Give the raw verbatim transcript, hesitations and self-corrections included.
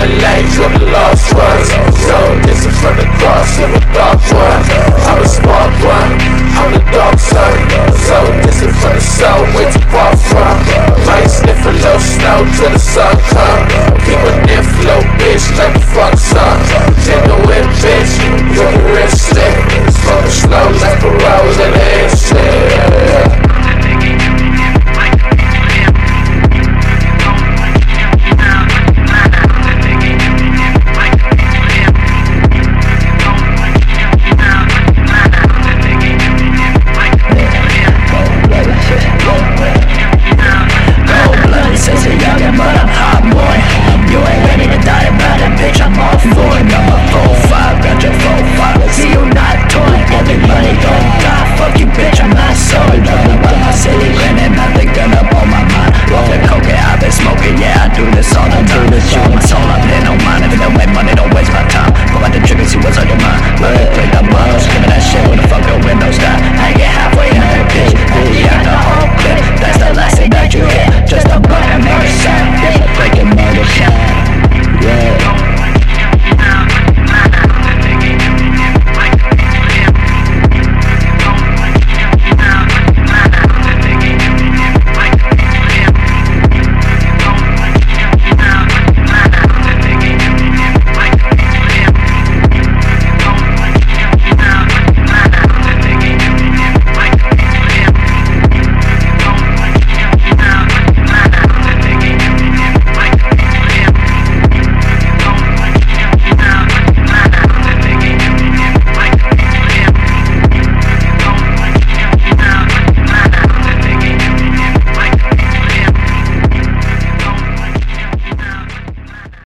the lane for the lost ones. So distant from the cross of a dark one. I'm a smart one, I'm the dark side. So distant from the soul, way too far from. Might sniff a little snow till the sun come. Keep a